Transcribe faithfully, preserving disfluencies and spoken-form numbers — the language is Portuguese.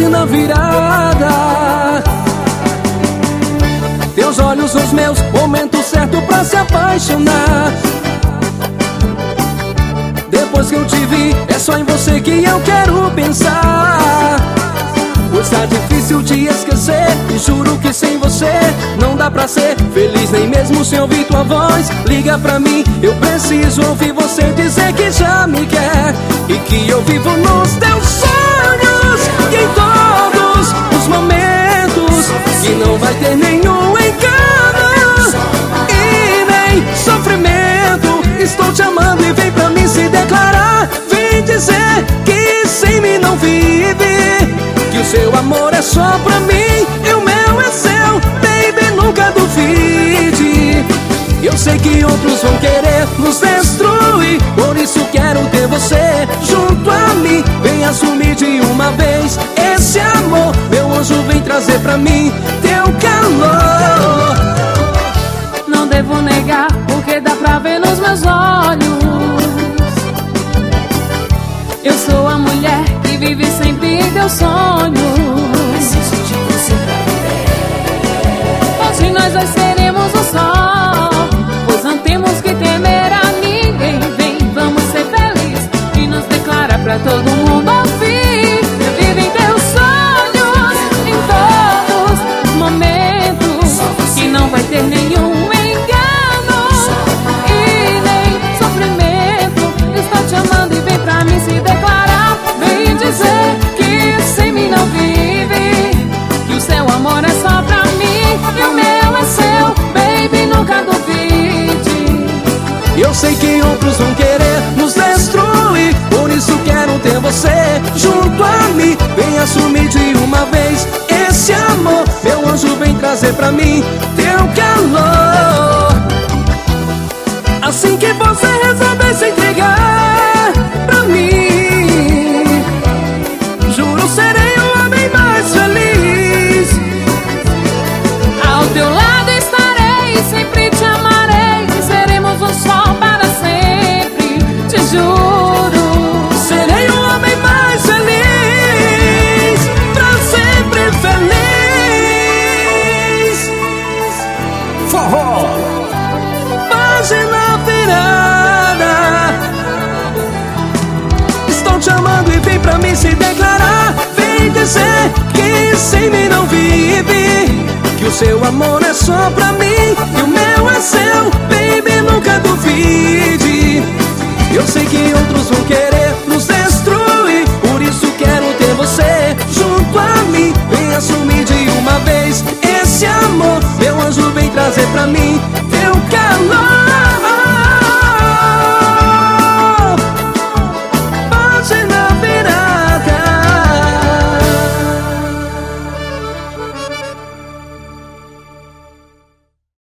página virada. Teus olhos são os meus, momento certo pra se apaixonar. Depois que eu te vi, é só em você que eu quero pensar. Pois tá difícil te esquecer, e juro que sem você não dá pra ser feliz, nem mesmo sem ouvir tua voz. Liga pra mim, eu preciso ouvir você dizer que já me quer, e que eu vivo nos teus sonhos, e em todos os momentos, que não vai ter nenhum engano e nem sofrimento. Estou te amando e vem pra mim se declarar. Vem dizer que sem mim não vive, que o seu amor é só pra mim e o meu é seu, baby, nunca duvide. Eu sei que outros vão querer nos destruir, por isso quero ter você junto a mim. Vem assumir de uma vez esse amor, meu anjo, vem trazer pra mim teu calor. Não devo negar, porque dá pra ver nos meus olhos. Eu sou a mulher que vive sempre em teu sonho. Preciso de você pra viver. Hoje nós dois seremos um só, pois não temos que temer a ninguém. Vem, vamos ser felizes e nos declarar pra todo mundo ouvir. Eu vivo em teus sonhos, em todos os momentos, que não vai ter nenhum engano e nem sofrimento. Estou te amando e vem pra mim se declarar. Vem dizer que sem mim não vive, que o seu amor é só pra mim e o meu é seu, baby, nunca duvide. Eu sei que outros vão querer nos destruir, por isso quero ter você junto a mim. Vem assumir de uma vez esse amor, meu anjo, vem trazer pra mim teu calor. Assim que você resolver se entregar pra mim, juro serei o homem mais feliz. Ao teu lado estarei, sempre te amarei, seremos um só para sempre, te juro. Serei o homem mais feliz, pra sempre feliz. Forró, página virada. Estou te amando e vem pra mim se declarar. Vem dizer que sem mim não vive, que o seu amor é só pra mim e o meu é seu, baby, nunca duvide. Eu sei que outros vão querer nos destruir, por isso quero ter você junto a mim. Vem assumir de uma vez esse amor, meu anjo, vem trazer pra mim